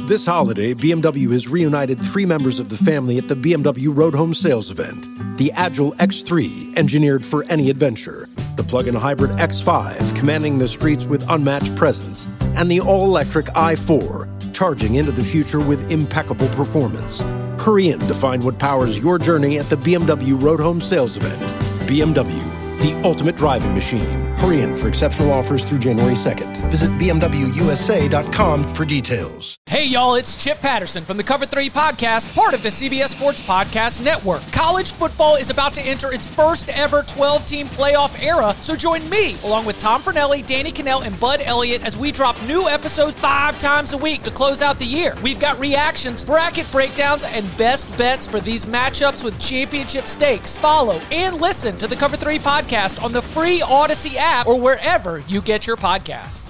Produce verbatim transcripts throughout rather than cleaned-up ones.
This holiday, B M W has reunited three members of the family at the B M W Road Home Sales event. The Agile X three, engineered for any adventure. The plug-in hybrid X five, commanding the streets with unmatched presence. And the all-electric i four, charging into the future with impeccable performance. Hurry in to find what powers your journey at the B M W Road Home Sales event. B M W, the ultimate driving machine. Hurry in for exceptional offers through January second. Visit B M W U S A dot com for details. Hey, y'all, it's Chip Patterson from the Cover three Podcast, part of the C B S Sports Podcast Network. College football is about to enter its first ever twelve-team playoff era, so join me, along with Tom Fornelli, Danny Cannell, and Bud Elliott, as we drop new episodes five times a week to close out the year. We've got reactions, bracket breakdowns, and best bets for these matchups with championship stakes. Follow and listen to the Cover three Podcast on the free Odyssey app or wherever you get your podcasts.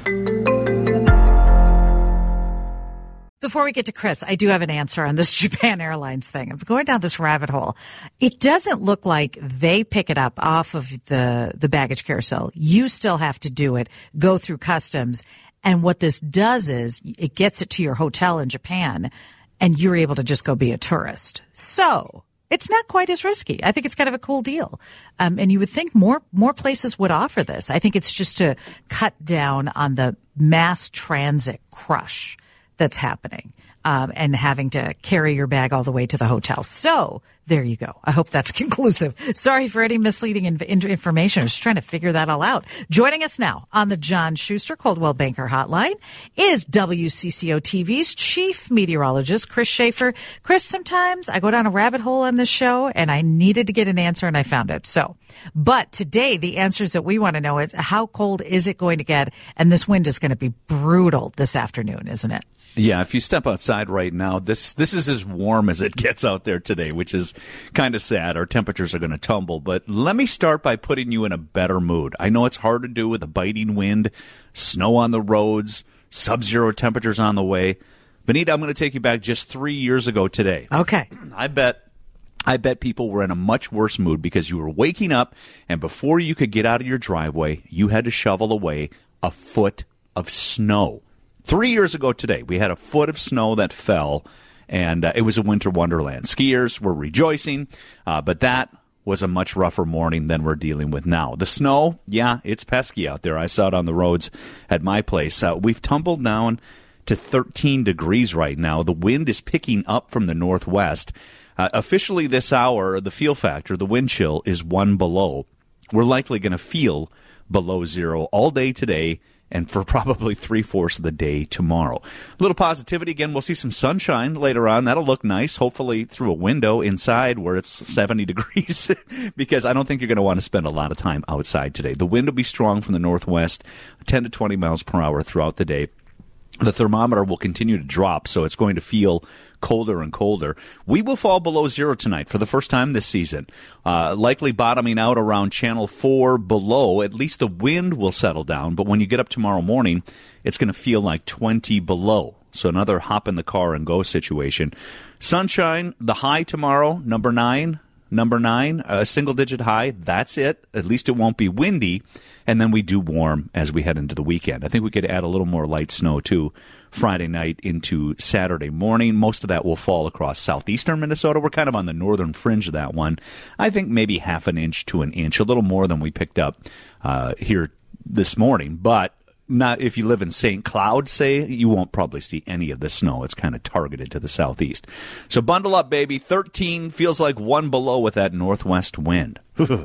Before we get to Chris, I do have an answer on this Japan Airlines thing. I'm going down this rabbit hole. It doesn't look like they pick it up off of the, the baggage carousel. You still have to do it, go through customs. And what this does is it gets it to your hotel in Japan, and you're able to just go be a tourist. So it's not quite as risky. I think it's kind of a cool deal. Um, and you would think more, more places would offer this. I think it's just to cut down on the mass transit crush that's happening, um, and having to carry your bag all the way to the hotel. So there you go. I hope that's conclusive. Sorry for any misleading inf- information. I was just trying to figure that all out. Joining us now on the John Schuster Coldwell Banker Hotline is W C C O T V's chief meteorologist, Chris Schaefer. Chris, sometimes I go down a rabbit hole on this show, and I needed to get an answer, and I found it. So, but today, the answers that we want to know is how cold is it going to get? And this wind is going to be brutal this afternoon, isn't it? Yeah, if you step outside right now, this this is as warm as it gets out there today, which is kind of sad. Our temperatures are going to tumble. But let me start by putting you in a better mood. I know it's hard to do with a biting wind, snow on the roads, sub-zero temperatures on the way. Benita, I'm going to take you back just three years ago today. Okay. I bet I bet people were in a much worse mood because you were waking up, and before you could get out of your driveway, you had to shovel away a foot of snow. Three years ago today, we had a foot of snow that fell, and uh, it was a winter wonderland. Skiers were rejoicing, uh, but that was a much rougher morning than we're dealing with now. The snow, yeah, it's pesky out there. I saw it on the roads at my place. Uh, we've tumbled down to thirteen degrees right now. The wind is picking up from the northwest. Uh, officially this hour, the feel factor, the wind chill, is one below. We're likely going to feel below zero all day today, and for probably three-fourths of the day tomorrow. A little positivity. Again, we'll see some sunshine later on. That'll look nice, hopefully through a window inside where it's seventy degrees, because I don't think you're going to want to spend a lot of time outside today. The wind will be strong from the northwest, ten to twenty miles per hour throughout the day. The thermometer will continue to drop, so it's going to feel colder and colder. We will fall below zero tonight for the first time this season, uh, likely bottoming out around Channel four below. At least the wind will settle down, but when you get up tomorrow morning, it's going to feel like twenty below. So another hop in the car and go situation. Sunshine, the high tomorrow, number nine. Number nine, a single-digit high. That's it. At least it won't be windy. And then we do warm as we head into the weekend. I think we could add a little more light snow, too, Friday night into Saturday morning. Most of that will fall across southeastern Minnesota. We're kind of on the northern fringe of that one. I think maybe half an inch to an inch, a little more than we picked up uh, here this morning. But not if you live in Saint Cloud, say, you won't probably see any of the snow. It's kind of targeted to the southeast. So bundle up, baby. thirteen feels like one below with that northwest wind.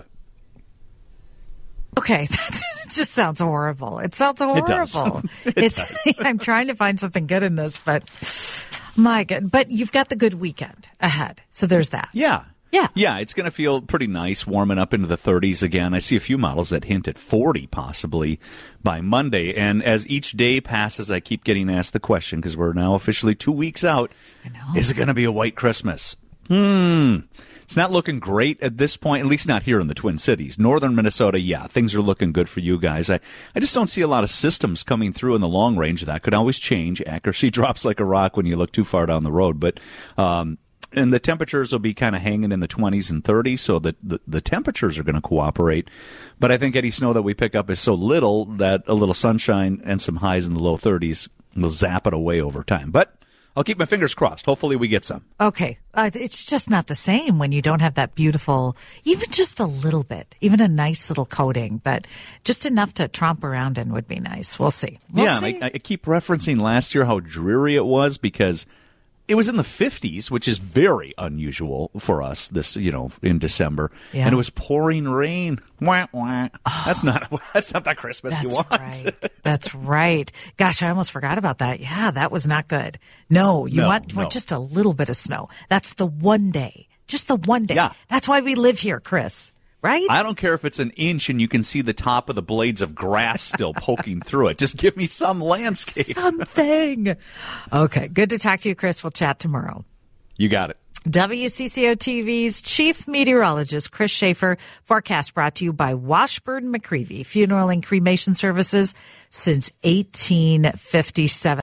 Okay, that just sounds horrible. It sounds horrible. It it's. does. I'm trying to find something good in this, but my God. But you've got the good weekend ahead, so there's that. Yeah. Yeah. Yeah, it's going to feel pretty nice, warming up into the thirties again. I see a few models that hint at forty possibly by Monday. And as each day passes, I keep getting asked the question, because we're now officially two weeks out. I know. Is it going to be a white Christmas? Hmm. It's not looking great at this point, at least not here in the Twin Cities. Northern Minnesota, yeah, things are looking good for you guys. I, I just don't see a lot of systems coming through in the long range. That could always change. Accuracy drops like a rock when you look too far down the road. But um and the temperatures will be kind of hanging in the twenties and thirties, so the, the, the temperatures are going to cooperate. But I think any snow that we pick up is so little that a little sunshine and some highs in the low thirties will zap it away over time. But I'll keep my fingers crossed. Hopefully we get some. Okay. Uh, it's just not the same when you don't have that beautiful, even just a little bit, even a nice little coating, but just enough to tromp around in would be nice. We'll see. We'll yeah, see. I, I keep referencing last year how dreary it was because it was in the fifties, which is very unusual for us this, you know, in December. Yeah. And it was pouring rain. Wah, wah. Oh, that's not that's not that Christmas that's you want. Right. That's right. Gosh, I almost forgot about that. Yeah, that was not good. No, you no, want, no. want just a little bit of snow. That's the one day. Just the one day. Yeah. That's why we live here, Chris. Right? I don't care if it's an inch and you can see the top of the blades of grass still poking through it. Just give me some landscape. Something. Okay. Good to talk to you, Chris. We'll chat tomorrow. You got it. W C C O T V's chief meteorologist, Chris Schaefer. Forecast brought to you by Washburn McCreevy Funeral and Cremation Services since eighteen fifty-seven.